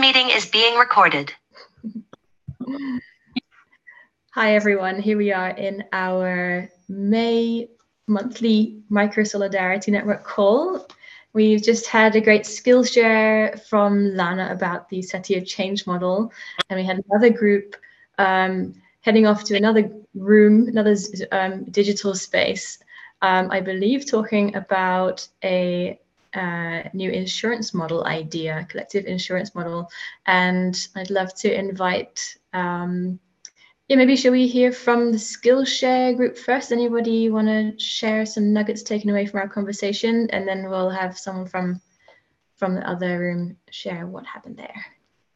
meeting is being recorded. Hi, everyone. Here we are in our May monthly Micro Solidarity Network call. We've just had a great skill share from Lana about the Satir change model, and we had another group heading off to another room, another digital space, I believe, talking about a new insurance model idea, collective insurance model. And I'd love to invite, maybe should we hear from the Skillshare group first? Anybody want to share some nuggets taken away from our conversation? And then we'll have someone from the other room share what happened there.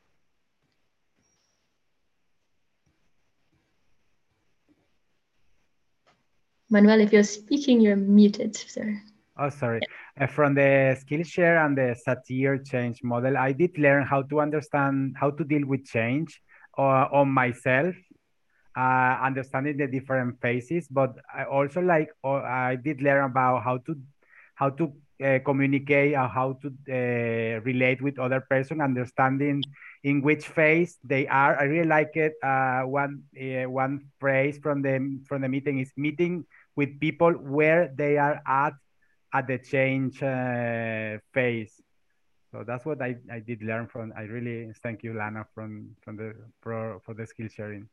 Manuel, if you're speaking, you're muted, sir. Oh, sorry. From the Skillshare and the Satir change model, I did learn how to understand how to deal with change on myself, understanding the different phases. But I also I did learn about how to communicate, how to relate with other person, understanding in which phase they are. I really like it. One phrase from the meeting is meeting with people where they are at the change phase. So that's what I did learn from. I really thank you, Lana, for the skill sharing.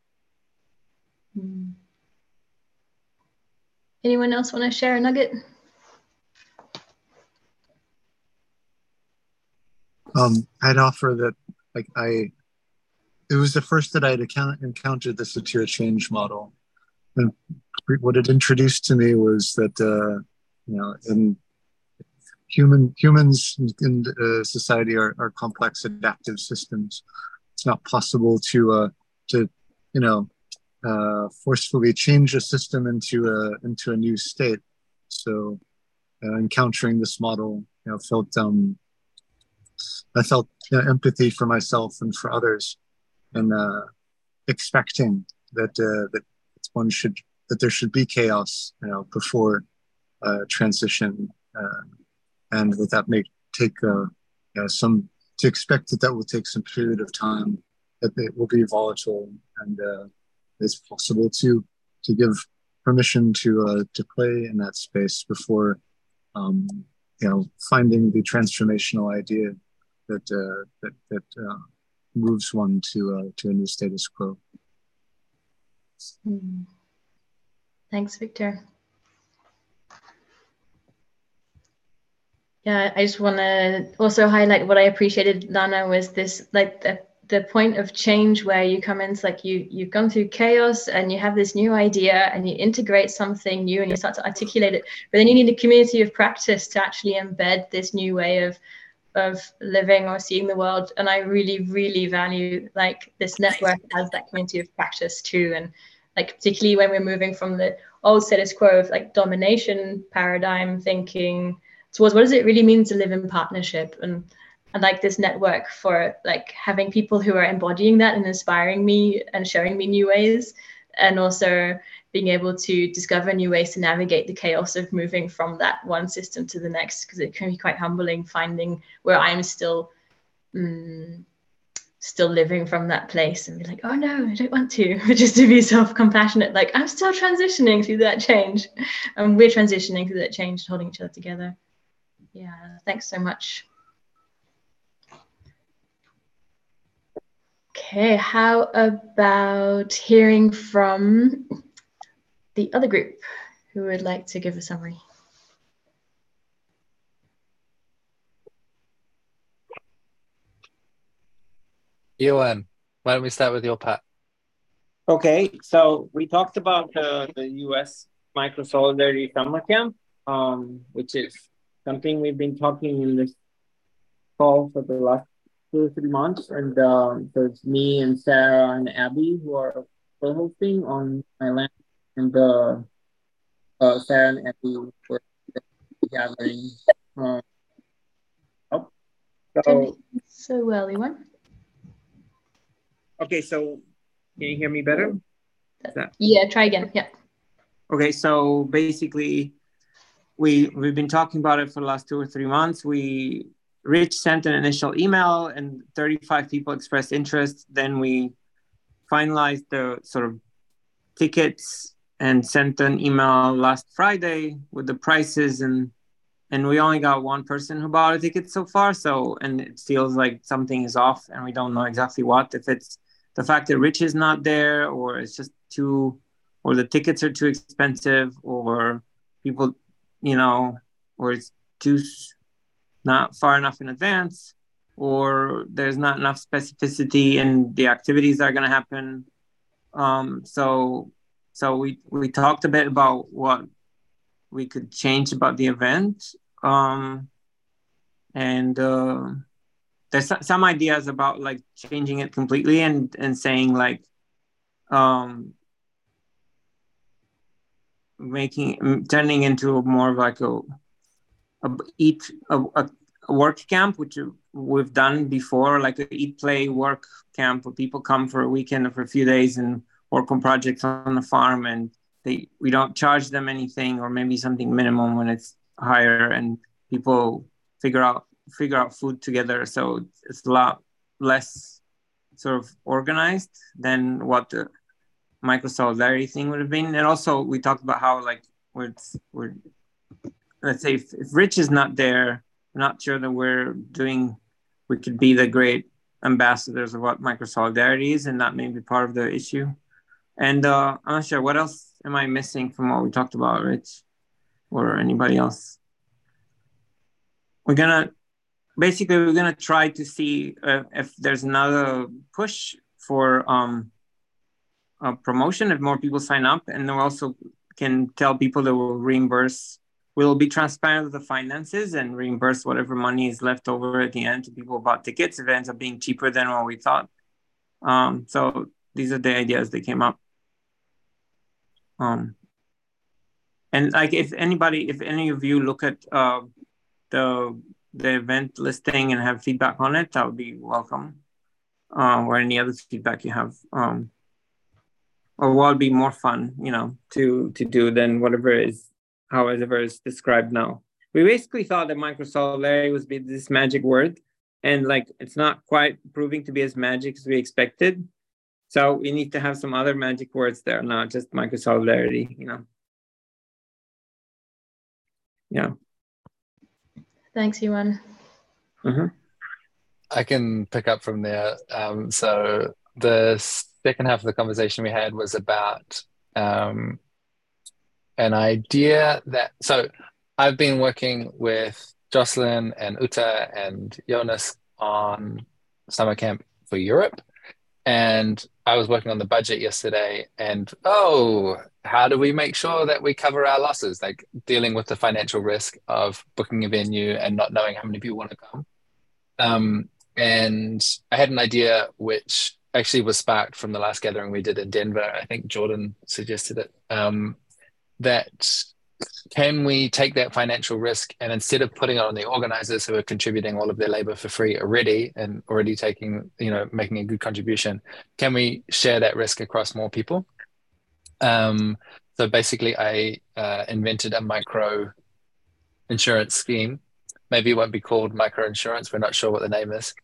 Anyone else want to share a nugget? I'd offer that it was the first that I'd encountered the Satir change model, and what it introduced to me was that in humans in society are complex adaptive systems. It's not possible to forcefully change a system into a new state. So encountering this model, I felt empathy for myself and for others, and expecting that there should be chaos, before transition, and that may take to expect that will take some period of time, that it will be volatile, and it's possible to give permission to play in that space before finding the transformational idea that moves one to a new status quo. Thanks, Victor. Yeah, I just want to also highlight what I appreciated, Lana, was this, the point of change where you come in, it's like you've gone through chaos and you have this new idea and you integrate something new and you start to articulate it, but then you need a community of practice to actually embed this new way of living or seeing the world. And I really, really value this network as that community of practice too. And particularly when we're moving from the old status quo of domination paradigm thinking towards what does it really mean to live in partnership, and this network for having people who are embodying that and inspiring me and showing me new ways, and also being able to discover new ways to navigate the chaos of moving from that one system to the next, because it can be quite humbling finding where I'm still living from that place and be like, oh no, I don't want to, just to be self-compassionate, I'm still transitioning through that change, and we're transitioning through that change, holding each other together. Yeah, thanks so much. Okay, how about hearing from the other group who would like to give a summary? Johan, why don't we start with your part? Okay, so we talked about the US Micro Solidarity Summer Camp, which is something we've been talking in this call for the last 2 or 3 months. And there's me and Sarah and Abby who are co-hosting on my land, and Sarah and Abby were gathering. So well, Iwan. Okay, so can you hear me better? Yeah, try again. Yeah. Okay, so basically, we've been talking about it for the last 2 or 3 months. We Rich sent an initial email and 35 people expressed interest. Then we finalized the sort of tickets and sent an email last Friday with the prices, and we only got one person who bought a ticket so far. So, and it feels like something is off and we don't know exactly what, if it's the fact that Rich is not there, or it's just too, or the tickets are too expensive, or people, you know, or it's too not far enough in advance, or there's not enough specificity in the activities that are going to happen. So we talked a bit about what we could change about the event. And there's some ideas about like changing it completely and saying like, turning into more of like a work camp, which we've done before, like a eat, play, work camp where people come for a weekend or for a few days and work on projects on the farm, and we don't charge them anything, or maybe something minimum when it's higher, and people figure out food together. So it's a lot less sort of organized than what the micro solidarity thing would have been. And also we talked about how like we're let's say if Rich is not there, I'm not sure that we could be the great ambassadors of what micro solidarity is, and that may be part of the issue. And I'm not sure, what else am I missing from what we talked about, Rich, or anybody else? We're gonna try to see if there's another push for a promotion, if more people sign up, and then we also can tell people that we'll be transparent with the finances and reimburse whatever money is left over at the end to people who bought tickets if it ends up being cheaper than what we thought. So these are the ideas that came up. And like if any of you look at the event listing and have feedback on it, that would be welcome. Or any other feedback you have, or what would be more fun, you know, to do than however is described now. We basically thought that micro solidarity was this magic word, and like it's not quite proving to be as magic as we expected. So we need to have some other magic words there, not just micro solidarity, you know. Yeah. Thanks, Johan. Mm-hmm. I can pick up from there. So the second half of the conversation we had was about an idea so I've been working with Jocelyn and Uta and Jonas on summer camp for Europe. And I was working on the budget yesterday, and how do we make sure that we cover our losses, like dealing with the financial risk of booking a venue and not knowing how many people want to come. And I had an idea which actually was sparked from the last gathering we did in Denver. I think Jordan suggested it, that can we take that financial risk, and instead of putting it on the organizers who are contributing all of their labor for free already and already making a good contribution, can we share that risk across more people? So basically I invented a micro insurance scheme. Maybe it won't be called micro insurance. We're not sure what the name is.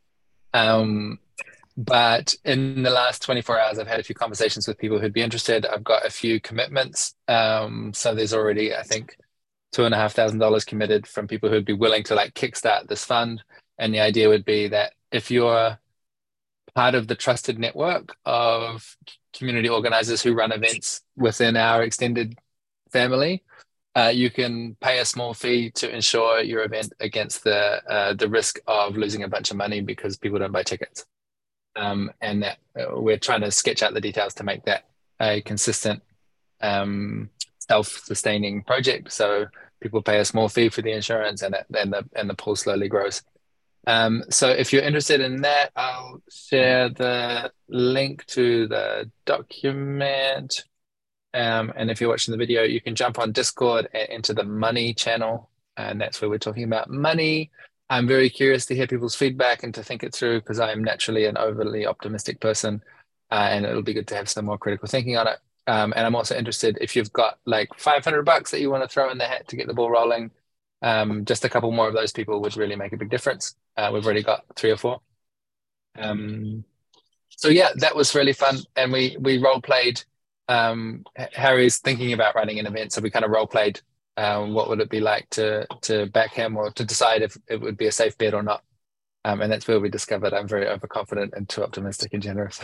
But in the last 24 hours, I've had a few conversations with people who'd be interested. I've got a few commitments. So there's already, I think, $2,500 committed from people who'd be willing to like kickstart this fund. And the idea would be that if you're part of the trusted network of community organizers who run events within our extended family, you can pay a small fee to insure your event against the risk of losing a bunch of money because people don't buy tickets. And that we're trying to sketch out the details to make that a consistent self-sustaining project. So people pay a small fee for the insurance, and the pool slowly grows. So if you're interested in that, I'll share the link to the document. And if you're watching the video, you can jump on Discord into the money channel, and that's where we're talking about money. I'm very curious to hear people's feedback and to think it through, because I'm naturally an overly optimistic person, and it'll be good to have some more critical thinking on it. And I'm also interested if you've got like $500 that you want to throw in the hat to get the ball rolling. Just a couple more of those people would really make a big difference. We've already got 3 or 4. So yeah, that was really fun. And we role played. Harry's thinking about running an event, so we kind of role played what would it be like to back him, or to decide if it would be a safe bet or not. And that's where we discovered I'm very overconfident and too optimistic and generous.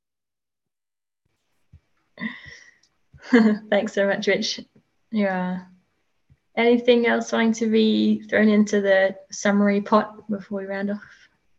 Thanks so much, Rich. Yeah. Anything else wanting to be thrown into the summary pot before we round off?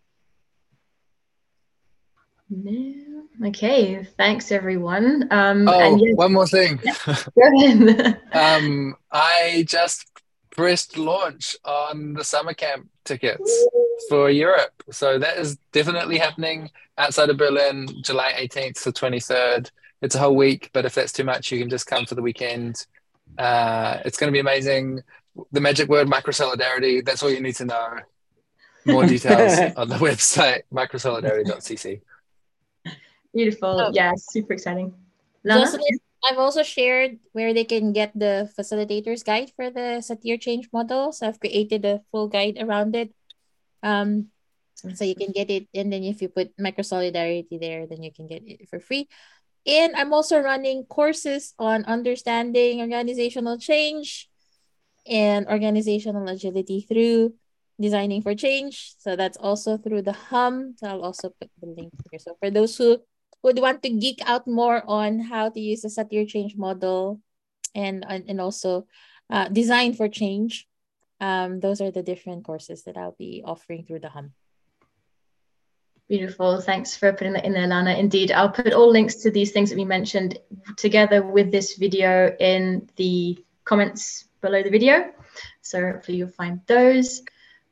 No. Okay. Thanks, everyone. One more thing. Go ahead. I just pressed launch on the summer camp tickets for Europe. So that is definitely happening outside of Berlin, July 18th to 23rd. It's a whole week, but if that's too much, you can just come for the weekend. It's going to be amazing. The magic word, microsolidarity, that's all you need to know. More details on the website, microsolidarity.cc. Beautiful. Yeah, super exciting. Lana? Jocelyn, I've also shared where they can get the facilitator's guide for the Satir change model. So I've created a full guide around it. So you can get it, and then if you put microsolidarity there, then you can get it for free. And I'm also running courses on understanding organizational change and organizational agility through designing for change. So that's also through the HUM. So I'll also put the link here. So for those who would want to geek out more on how to use the Satir change model and also design for change, those are the different courses that I'll be offering through the HUM. Beautiful. Thanks for putting that in there, Lana. Indeed, I'll put all links to these things that we mentioned together with this video in the comments below the video. So hopefully you'll find those.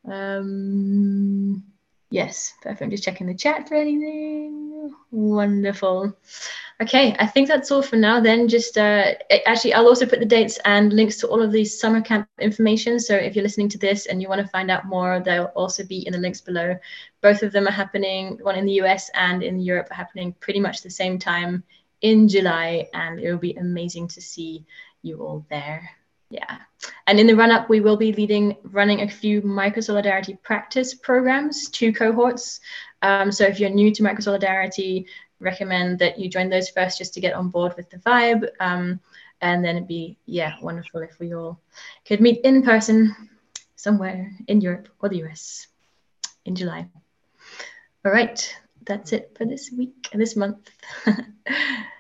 Yes, perfect. I'm just checking the chat for anything. Wonderful. Okay, I think that's all for now then. Just actually, I'll also put the dates and links to all of these summer camp information. So if you're listening to this and you want to find out more, they'll also be in the links below. Both of them are happening, one in the US and in Europe are happening pretty much the same time in July, and it will be amazing to see you all there. Yeah, and in the run-up, we will be running a few microsolidarity practice programs, 2 cohorts. So if you're new to microsolidarity, recommend that you join those first just to get on board with the vibe. And then it'd be, wonderful if we all could meet in person somewhere in Europe or the US in July. All right, that's it for this week, this month.